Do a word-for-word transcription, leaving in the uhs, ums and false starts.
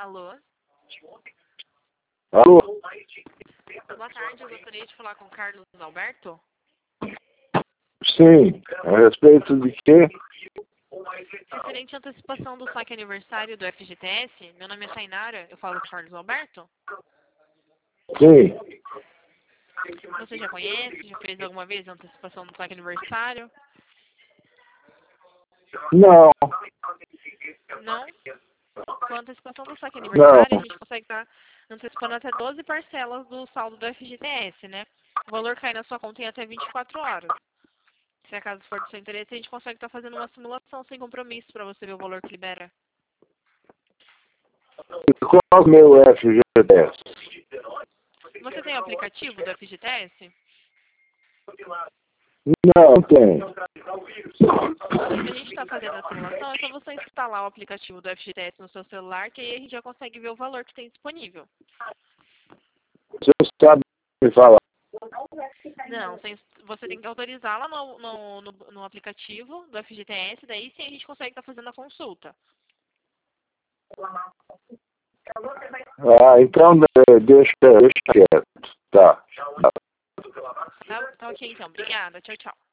Alô? Alô? Boa tarde, eu gostaria de falar com o Carlos Alberto. Sim. A respeito de quê? Referente à antecipação do saque aniversário do F G T S, meu nome é Tainara, eu falo com o Carlos Alberto. Sim. Você já conhece? Já fez alguma vez a antecipação do saque aniversário? Não. Não? Com a antecipação do saque Não. aniversário, a gente consegue estar antecipando até doze parcelas do saldo do F G T S, né? O valor cai na sua conta em até vinte e quatro horas. Se acaso for do seu interesse, a gente consegue estar fazendo uma simulação sem compromisso para você ver o valor que libera. Qual é o meu F G T S? Você tem o aplicativo do F G T S? Não, não tem. Se a gente está fazendo a simulação, é só você instalar o aplicativo do F G T S no seu celular, que aí a gente já consegue ver o valor que tem disponível. Você sabe me falar. Não, sem- você tem que autorizá-la no, no, no, no aplicativo do F G T S, daí sim a gente consegue estar fazendo a consulta. Ah, então eh, deixa, deixa quieto. Tá. Tá, tá ok então. Obrigada. Tchau, tchau.